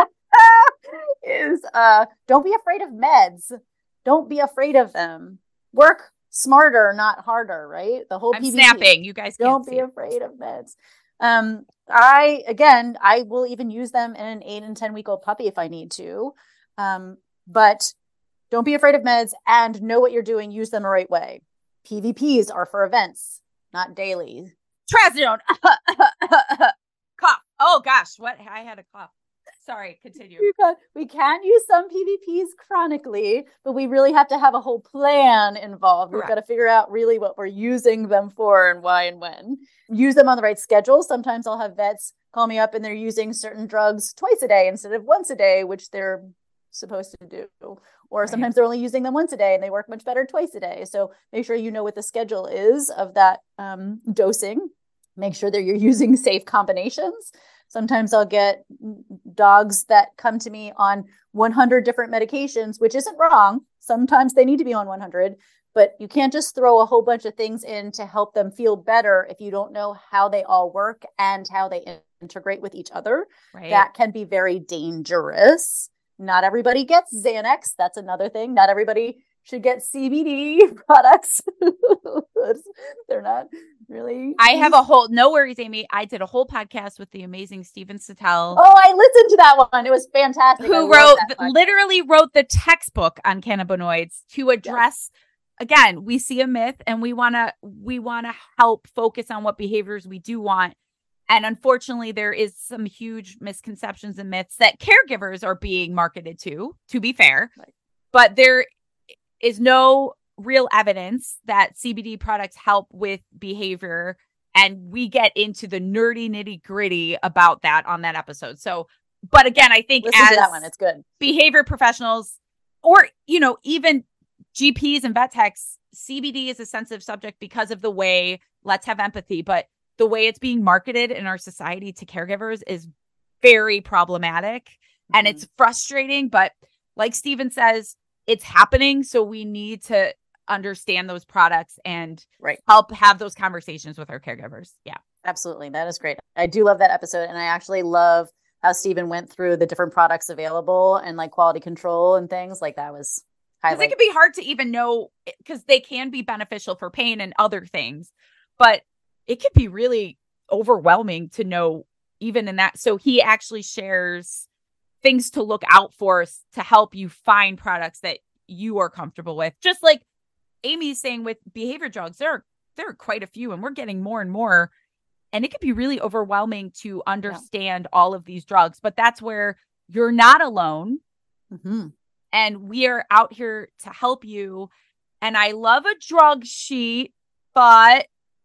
is uh, don't be afraid of meds. Don't be afraid of them. Work smarter, not harder, right? The whole
I'm
P V P.
Snapping. You guys
don't
can't
be
see.
afraid of meds. Um, I again, I will even use them in an eight and ten week old puppy if I need to. Um, but don't be afraid of meds and know what you're doing. Use them the right way. P V Ps are for events, not daily.
Trazodone. Cough. Oh gosh, what? I had a cough. Sorry, continue.
We can, we can use some P V Ps chronically, but we really have to have a whole plan involved. Correct. We've got to figure out really what we're using them for and why and when. Use them on the right schedule. Sometimes I'll have vets call me up and they're using certain drugs twice a day instead of once a day, which they're supposed to do. Or right. sometimes they're only using them once a day and they work much better twice a day. So make sure you know what the schedule is of that um, dosing. Make sure that you're using safe combinations. Sometimes I'll get dogs that come to me on one hundred different medications, which isn't wrong. Sometimes they need to be on one hundred, but you can't just throw a whole bunch of things in to help them feel better if you don't know how they all work and how they integrate with each other. Right. That can be very dangerous. Not everybody gets Xanax. That's another thing. Not everybody should get C B D products. They're not really.
I have a whole, no worries, Amy. I did a whole podcast with the amazing Steven Sattel.
Oh, I listened to that one. It was fantastic.
Who wrote, literally wrote the textbook on cannabinoids to address, yes. again, we see a myth and we want to, we want to help focus on what behaviors we do want. And unfortunately, there is some huge misconceptions and myths that caregivers are being marketed to, to be fair. Right. But there is no real evidence that C B D products help with behavior. And we get into the nerdy nitty gritty about that on that episode. So, but again, I think
Listen
as
to that one, it's good.
Behavior professionals, or, you know, even G Ps and vet techs, C B D is a sensitive subject because of the way, let's have empathy, but the way it's being marketed in our society to caregivers is very problematic. Mm-hmm. And it's frustrating, but like Steven says, it's happening. So we need to understand those products and
right.
help have those conversations with our caregivers. Yeah,
absolutely. That is great. I do love that episode. And I actually love how Steven went through the different products available and like quality control and things like that was
highlight. Because it can be hard to even know, because they can be beneficial for pain and other things, but it could be really overwhelming to know even in that. So he actually shares things to look out for to help you find products that you are comfortable with. Just like Amy's saying with behavior drugs, there are, there are quite a few and we're getting more and more. And it could be really overwhelming to understand yeah. all of these drugs, but that's where you're not alone.
Mm-hmm.
And we are out here to help you. And I love a drug sheet, but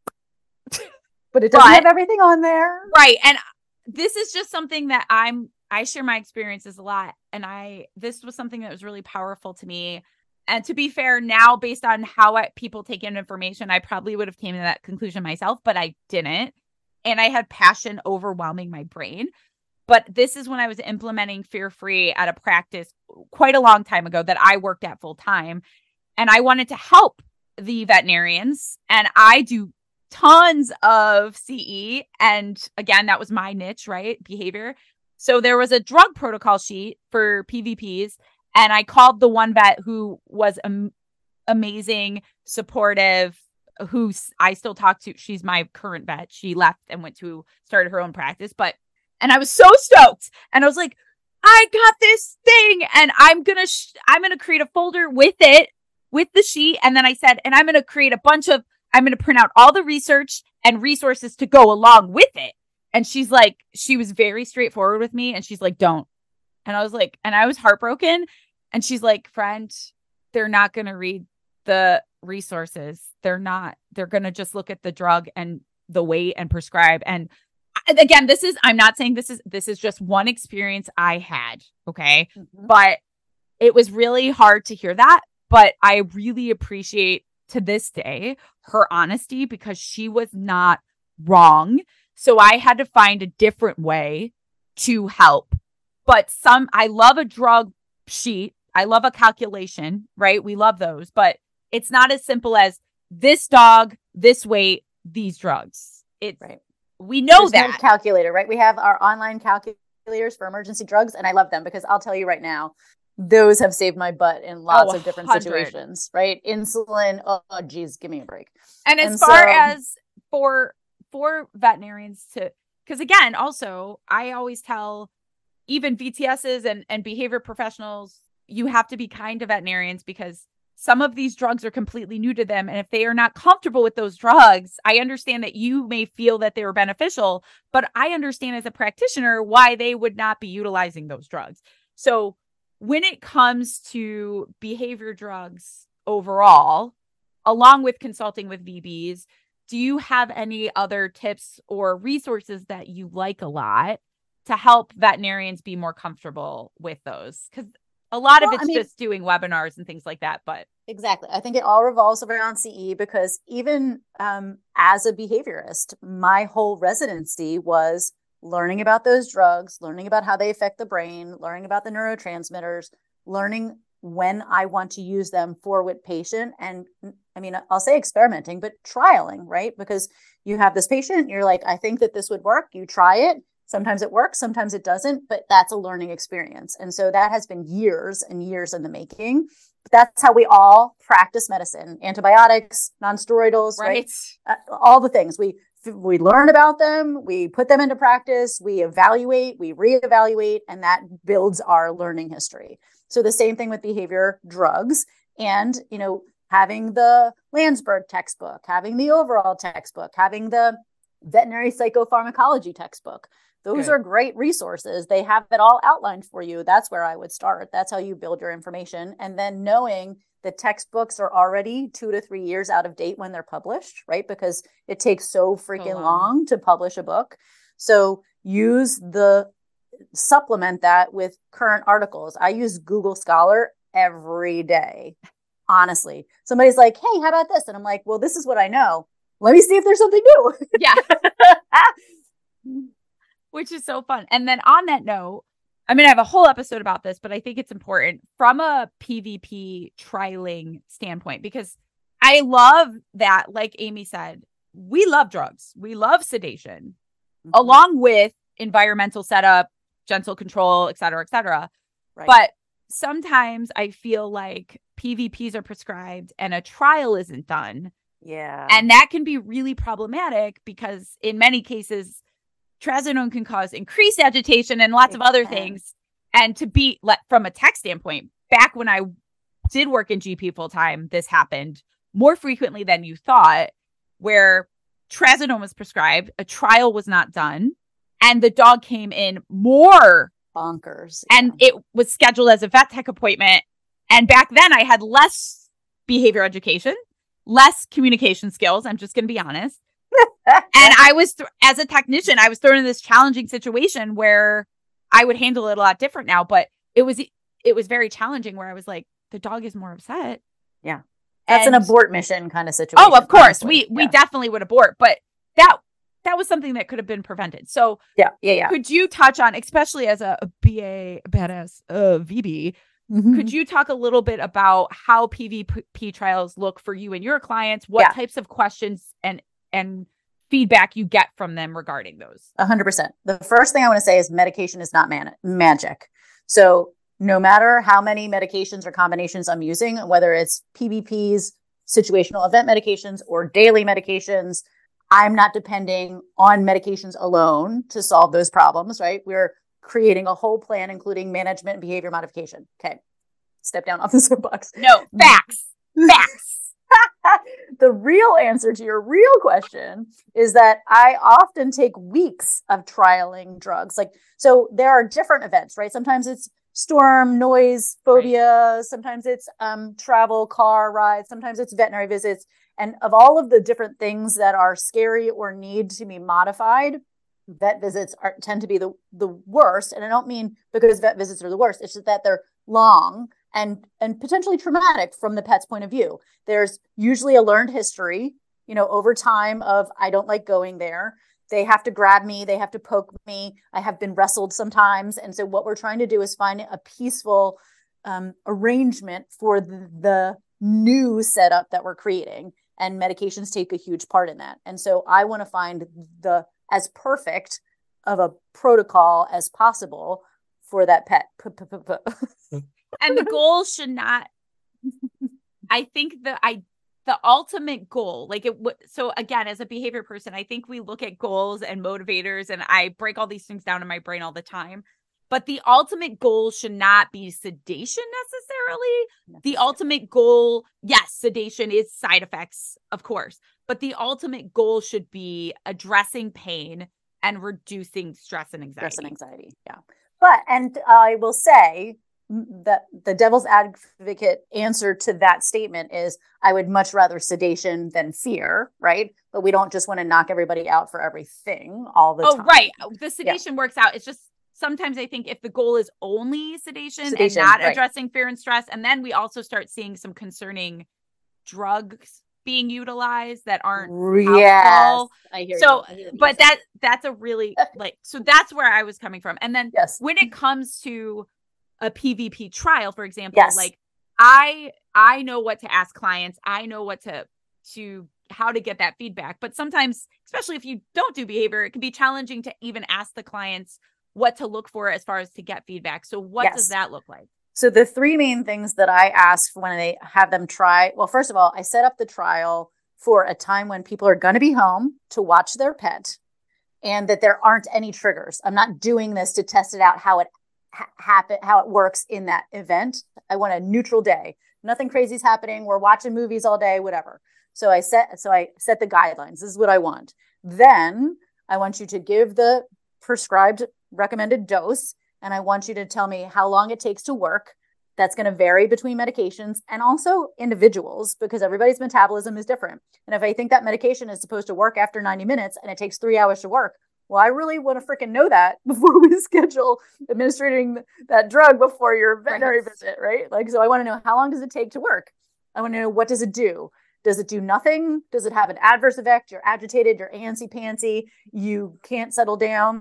but it doesn't but, have everything on there.
Right. And this is just something that I'm I share my experiences a lot. And I this was something that was really powerful to me. And to be fair, now based on how I, people take in information, I probably would have came to that conclusion myself, but I didn't. And I had passion overwhelming my brain. But this is when I was implementing Fear Free at a practice quite a long time ago that I worked at full time. And I wanted to help the veterinarians. And I do tons of C E. And again, that was my niche, right? Behavior. So there was a drug protocol sheet for P V Ps. And I called the one vet who was am- amazing, supportive, who I still talk to. She's my current vet. She left and went to start her own practice. But, and I was so stoked. And I was like, I got this thing. And I'm going to, sh- I'm going to create a folder with it, with the sheet. And then I said, and I'm going to create a bunch of, I'm going to print out all the research and resources to go along with it. And she's like, she was very straightforward with me. And she's like, don't. And I was like, and I was heartbroken. And she's like, friend, they're not going to read the resources. They're not, they're going to just look at the drug and the weight and prescribe. And again, this is, I'm not saying this is, this is just one experience I had. Okay. Mm-hmm. But it was really hard to hear that. But I really appreciate to this day her honesty because she was not wrong. So I had to find a different way to help. But some, I love a drug sheet. I love a calculation, right? We love those, but it's not as simple as this dog, this weight, these drugs. It's right. We know
There's
that
no calculator, right? We have our online calculators for emergency drugs, and I love them because I'll tell you right now, those have saved my butt in lots oh, of different one hundred situations, right? Insulin, oh, oh geez, give me a break.
And as and far so, as for for veterinarians to, because again, also I always tell even V T Ss and, and behavior professionals, you have to be kind to veterinarians because some of these drugs are completely new to them. And if they are not comfortable with those drugs, I understand that you may feel that they were beneficial, but I understand as a practitioner why they would not be utilizing those drugs. So when it comes to behavior drugs overall, along with consulting with V Bs, do you have any other tips or resources that you like a lot to help veterinarians be more comfortable with those? Because a lot well, of it's I mean, just doing webinars and things like that. But
exactly. I think it all revolves around C E because even um, as a behaviorist, my whole residency was learning about those drugs, learning about how they affect the brain, learning about the neurotransmitters, learning when I want to use them for what patient. And I mean, I'll say experimenting, but trialing, right? Because you have this patient, you're like, I think that this would work. You try it. Sometimes it works, sometimes it doesn't, but that's a learning experience. And so that has been years and years in the making. That's how we all practice medicine, antibiotics, non-steroidals, right? right? Uh, all the things. We we learn about them, we put them into practice, we evaluate, we reevaluate, and that builds our learning history. So the same thing with behavior drugs and, you know, having the Landsberg textbook, having the overall textbook, having the veterinary psychopharmacology textbook. Those Good. Are great resources. They have it all outlined for you. That's where I would start. That's how you build your information. And then knowing the textbooks are already two to three years out of date when they're published, right? Because it takes so freaking so long. long to publish a book. So use the supplement that with current articles. I use Google Scholar every day. Honestly, somebody's like, hey, how about this? And I'm like, well, this is what I know. Let me see if there's something new.
Yeah. Which is so fun. And then on that note, I mean, I have a whole episode about this, but I think it's important from a P V P trialing standpoint, because I love that, like Amy said, we love drugs. We love sedation, mm-hmm. along with environmental setup, gentle control, et cetera, et cetera. Right. But sometimes I feel like P V Ps are prescribed and a trial isn't done.
Yeah.
And that can be really problematic because in many cases, trazodone can cause increased agitation and lots it of other can. things. And to be let from a tech standpoint, back when I did work in G P full time, this happened more frequently than you thought, where trazodone was prescribed, a trial was not done, and the dog came in more
bonkers.
And yeah. it was scheduled as a vet tech appointment. And back then I had less behavior education, less communication skills. I'm just going to be honest. And I was, th- as a technician, I was thrown in this challenging situation where I would handle it a lot different now, but it was, it was very challenging where I was like, the dog is more upset.
Yeah. That's
and,
an abort mission kind of situation.
Oh, of course.
Honestly.
We,
yeah.
we definitely would abort, but that, that was something that could have been prevented. So
yeah, yeah, yeah.
Could you touch on, especially as a, a B A, a badass uh, V B, mm-hmm. could you talk a little bit about how P V P trials look for you and your clients? What yeah. types of questions and and feedback you get from them regarding those?
A hundred percent. The first thing I want to say is medication is not man- magic. So no matter how many medications or combinations I'm using, whether it's P V Ps, situational event medications, or daily medications, I'm not depending on medications alone to solve those problems, right? We're creating a whole plan, including management and behavior modification. Okay. Step down off the soapbox.
No, facts. Facts.
The real answer to your real question is that I often take weeks of trialing drugs. Like, so there are different events, right? Sometimes it's storm, noise, phobia. Right. Sometimes it's um, travel, car rides. Sometimes it's veterinary visits. And of all of the different things that are scary or need to be modified, vet visits are, tend to be the, the worst. And I don't mean because vet visits are the worst. It's just that they're long and, and potentially traumatic from the pet's point of view. There's usually a learned history, you know, over time of, I don't like going there. They have to grab me. They have to poke me. I have been wrestled sometimes. And so what we're trying to do is find a peaceful um, arrangement for the, the new setup that we're creating. And medications take a huge part in that. And so I want to find the as perfect of a protocol as possible for that pet.
And the goal should not, I think the I the ultimate goal, like it would, so again, as a behavior person, I think we look at goals and motivators, and I break all these things down in my brain all the time. But the ultimate goal should not be sedation necessarily. The ultimate goal, yes, sedation is side effects, of course. But the ultimate goal should be addressing pain and reducing stress and anxiety.
Stress and anxiety, yeah. But, and I will say that the devil's advocate answer to that statement is, I would much rather sedation than fear, right? But we don't just want to knock everybody out for everything all the
oh,
time.
Oh, right. The sedation yeah. works out. It's just, sometimes I think if the goal is only sedation, sedation and not right. addressing fear and stress, and then we also start seeing some concerning drugs being utilized that aren't
yes,
helpful.
I hear
so,
you. I hear
but that that's a really like, so that's where I was coming from. And then
yes.
when it comes to a P V P trial, for example,
yes.
like I I know what to ask clients. I know what to to how to get that feedback. But sometimes, especially if you don't do behavior, it can be challenging to even ask the clients what to look for as far as to get feedback. So what yes. does that look like?
So the three main things that I ask when they have them try, well, first of all, I set up the trial for a time when people are going to be home to watch their pet and that there aren't any triggers. I'm not doing this to test it out how it ha- happen, how it works in that event. I want a neutral day. Nothing crazy is happening. We're watching movies all day, whatever. So I set, so I set the guidelines. This is what I want. Then I want you to give the prescribed recommended dose. And I want you to tell me how long it takes to work. That's going to vary between medications and also individuals because everybody's metabolism is different. And if I think that medication is supposed to work after ninety minutes and it takes three hours to work, well, I really want to freaking know that before we schedule administering that drug before your veterinary right. visit, right? Like, so I want to know how long does it take to work? I want to know, what does it do? Does it do nothing? Does it have an adverse effect? You're agitated, you're antsy-pantsy, you can't settle down.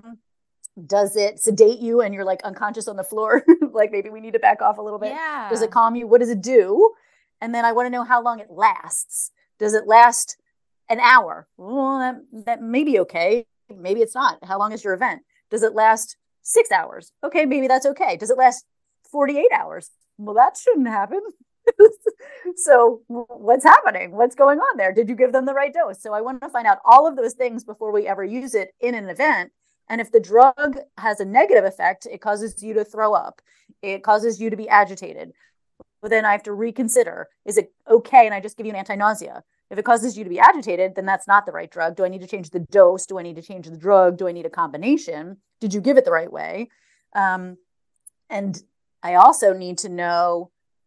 Does it sedate you and you're like unconscious on the floor? Like maybe we need to back off a little bit.
Yeah.
Does it calm you? What does it do? And then I want to know how long it lasts. Does it last an hour? Well, that, that may be okay. Maybe it's not. How long is your event? Does it last six hours? Okay, maybe that's okay. Does it last forty-eight hours? Well, that shouldn't happen. So what's happening? What's going on there? Did you give them the right dose? So I want to find out all of those things before we ever use it in an event. And if the drug has a negative effect, it causes you to throw up. It causes you to be agitated. But then I have to reconsider. Is it okay? And I just give you an anti-nausea. If it causes you to be agitated, then that's not the right drug. Do I need to change the dose? Do I need to change the drug? Do I need a combination? Did you give it the right way? Um, and I also need to know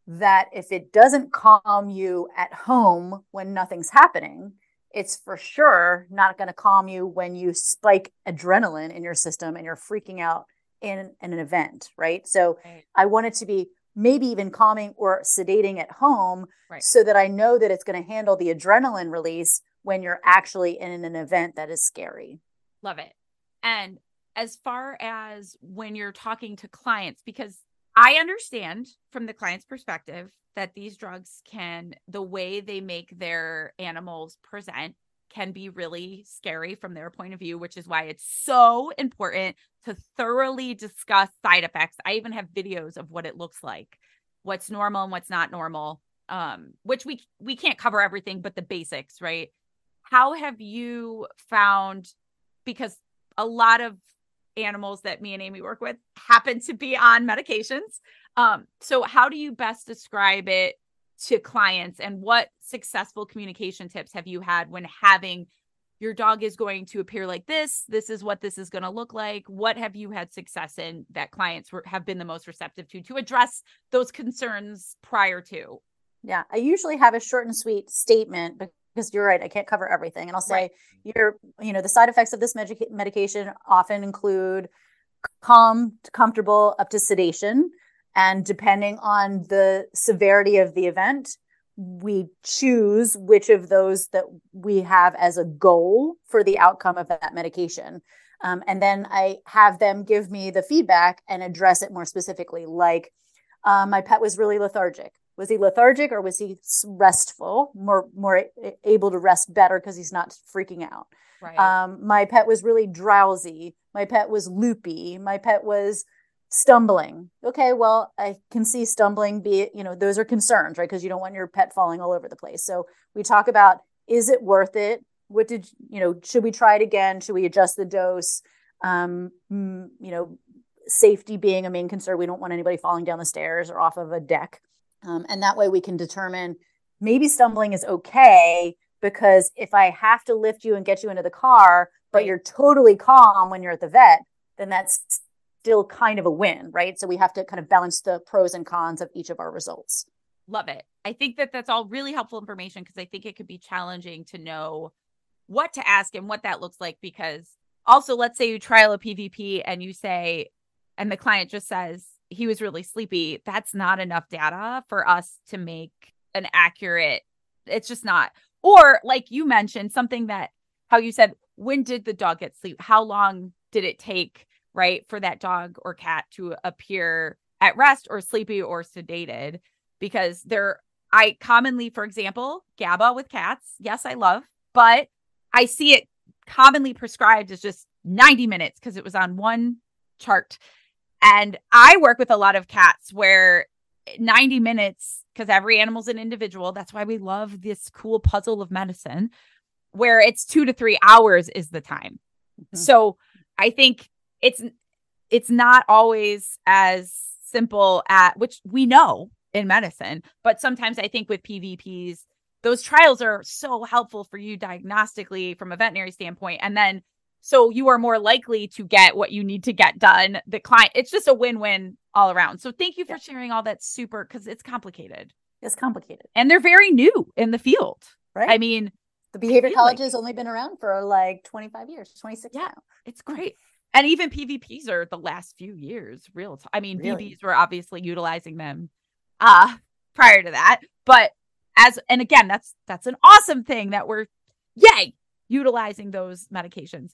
that if it doesn't calm you at home when nothing's happening, it's for sure not going to calm you when you spike adrenaline in your system and you're freaking out in, in an event, right? So right. I want it to be maybe even calming or sedating at home, right, so that I know that it's going to handle the adrenaline release when you're actually in an event that is scary.
Love it. And as far as when you're talking to clients, because I understand from the client's perspective that these drugs can, the way they make their animals present can be really scary from their point of view, which is why it's so important to thoroughly discuss side effects. I even have videos of what it looks like, what's normal and what's not normal, um, which we we can't cover everything, but the basics, right? How have you found, because a lot of animals that me and Amy work with happen to be on medications. Um, so how do you best describe it to clients, and what successful communication tips have you had when having your dog is going to appear like this, this is what this is going to look like? What have you had success in that clients were, have been the most receptive to, to address those concerns prior to?
Yeah, I usually have a short and sweet statement, because you're right, I can't cover everything. And I'll say, right, you're, you know, the side effects of this medica- medication often include calm, comfortable, up to sedation. And depending on the severity of the event, we choose which of those that we have as a goal for the outcome of that medication. Um, and then I have them give me the feedback and address it more specifically. Like, um, my pet was really lethargic. Was he lethargic, or was he restful, more more able to rest better because he's not freaking out? Right. Um, my pet was really drowsy. My pet was loopy. My pet was stumbling. Okay, well, I can see stumbling be, you know, those are concerns, right? Because you don't want your pet falling all over the place. So we talk about, is it worth it? What did, you know, should we try it again? Should we adjust the dose? Um, you know, safety being a main concern. We don't want anybody falling down the stairs or off of a deck. Um, and that way we can determine maybe stumbling is okay, because if I have to lift you and get you into the car, but right, you're totally calm when you're at the vet, then that's still kind of a win, right? So we have to kind of balance the pros and cons of each of our results.
Love it. I think that that's all really helpful information, because I think it could be challenging to know what to ask and what that looks like. Because also, let's say you trial a P V P and you say, and the client just says he was really sleepy. That's not enough data for us to make an accurate, it's just not. Or like you mentioned, something that, how you said, when did the dog get sleep? How long did it take, right, for that dog or cat to appear at rest or sleepy or sedated? Because there, I commonly, for example, GABA with cats, yes, I love, but I see it commonly prescribed as just ninety minutes because it was on one chart. And I work with a lot of cats where ninety minutes, because every animal's an individual. That's why we love this cool puzzle of medicine, where it's two to three hours is the time. Mm-hmm. So I think it's, it's not always as simple at, which we know in medicine, but sometimes I think with P V Ps, those trials are so helpful for you diagnostically from a veterinary standpoint. And then, so you are more likely to get what you need to get done. The client, it's just a win-win all around. So thank you for yeah. sharing all that super, because it's complicated.
It's complicated.
And they're very new in the field. Right. I mean,
the behavior college like, has only been around for like twenty-five years, twenty-six
yeah,
now.
It's great. And even P V Ps are the last few years, real. T- I mean, really? B Bs were obviously utilizing them uh, prior to that. But as, and again, that's, that's an awesome thing that we're, yay, utilizing those medications.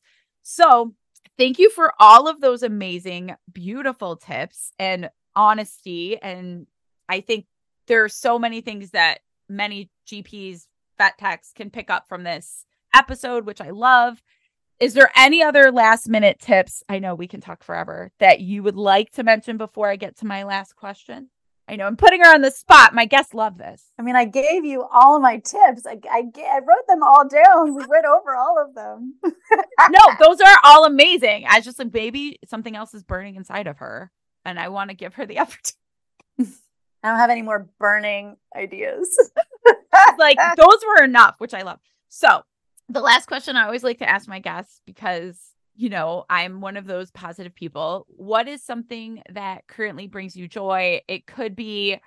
So thank you for all of those amazing, beautiful tips and honesty. And I think there are so many things that many G Ps, vet techs can pick up from this episode, which I love. Is there any other last minute tips? I know we can talk forever, that you would like to mention before I get to my last question? I know I'm putting her on the spot. My guests love this.
I mean, I gave you all of my tips. I, I, I wrote them all down. We went over all of them.
No, those are all amazing. I was just like, maybe something else is burning inside of her, and I want to give her the opportunity.
I don't have any more burning ideas.
Like, those were enough, which I love. So the last question I always like to ask my guests, because, you know, I'm one of those positive people. What is something that currently brings you joy? It could be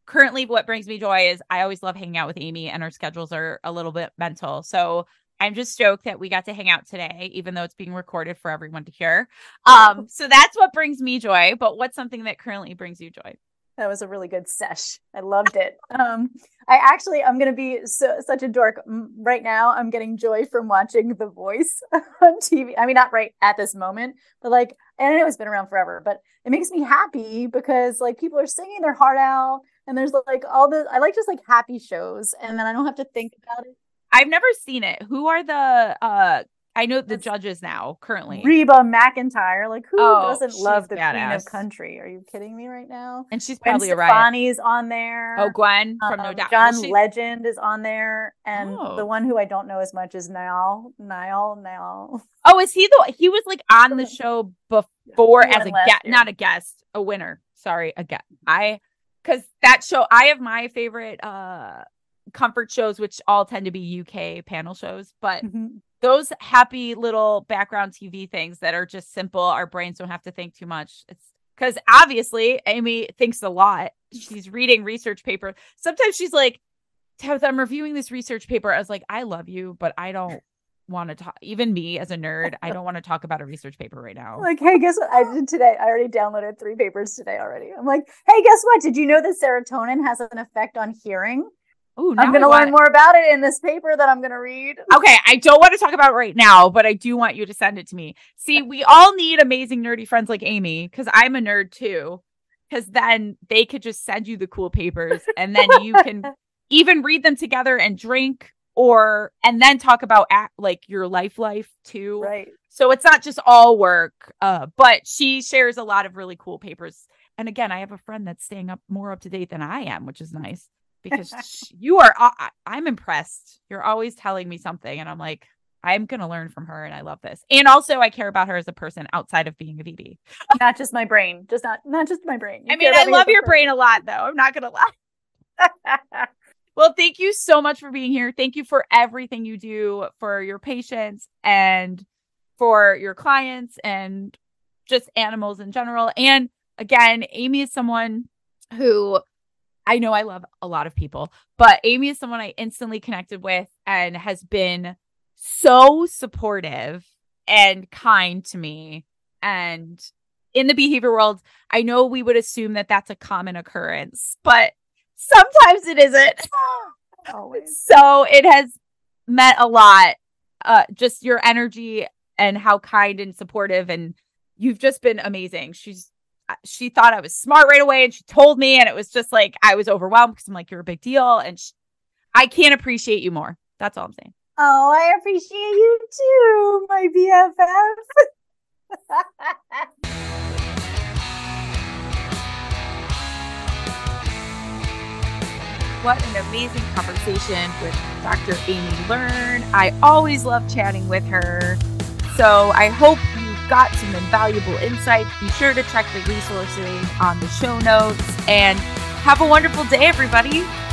currently what brings me joy is I always love hanging out with Amy, and our schedules are a little bit mental. So I'm just stoked that we got to hang out today, even though it's being recorded for everyone to hear. Um, so that's what brings me joy. But what's something that currently brings you joy?
That was a really good sesh. I loved it. Um, I actually, I'm going to be so, such a dork. Right now, I'm getting joy from watching The Voice on T V. I mean, not right at this moment, but like, and I know it's been around forever, but it makes me happy because like people are singing their heart out, and there's like all the, I like just like happy shows, and then I don't have to think about it.
I've never seen it. Who are the, uh, I know the That's judges now currently.
Reba McEntire. Like, who oh, doesn't love the badass. Queen of country? Are you kidding me right now?
And she's
Gwen
probably
Stefani's on there.
Oh, Gwen from um, No Doubt.
John she... Legend is on there. And oh. the one who I don't know as much is Niall. Niall. Niall.
Oh, is he the, he was like on the show before as a guest, not a guest, a winner. Sorry, a guest. I, because that show, I have my favorite uh, comfort shows, which all tend to be U K panel shows, but mm-hmm. those happy little background T V things that are just simple, our brains don't have to think too much. It's because obviously Amy thinks a lot. She's reading research paper. Sometimes she's like, Tabitha, I'm reviewing this research paper. I was like, I love you, but I don't want to talk. Even me as a nerd, I don't want to talk about a research paper right now.
Like, hey, guess what I did today? I already downloaded three papers today already. I'm like, hey, guess what? Did you know that serotonin has an effect on hearing? Ooh, I'm going to learn more about it in this paper that I'm going to read.
Okay, I don't want to talk about it right now, but I do want you to send it to me. See, we all need amazing nerdy friends like Amy, because I'm a nerd too, because then they could just send you the cool papers, and then you can even read them together and drink, or and then talk about act, like your life life too.
Right.
So it's not just all work, uh, but she shares a lot of really cool papers. And again, I have a friend that's staying up more up to date than I am, which is nice. Because you are, I, I'm impressed. You're always telling me something, and I'm like, I'm going to learn from her, and I love this. And also, I care about her as a person outside of being a V B.
Not just my brain, just not, not just my brain.
You I mean, I love your brain a lot, though. I'm not going to lie. Well, thank you so much for being here. Thank you for everything you do for your patients and for your clients and just animals in general. And again, Amy is someone who I know I love a lot of people, but Amy is someone I instantly connected with and has been so supportive and kind to me. And in the behavior world, I know we would assume that that's a common occurrence, but sometimes it isn't.
Always.
So it has meant a lot, uh, just your energy and how kind and supportive, and you've just been amazing. She's She thought I was smart right away, and she told me, and it was just like, I was overwhelmed because I'm like, you're a big deal. And she, I can't appreciate you more. That's all I'm saying.
Oh, I appreciate you too, my B F F.
What an amazing conversation with Doctor Amy Learn. I always love chatting with her. So I hope you got some invaluable insights. Be sure to check the resources on the show notes, and have a wonderful day, everybody.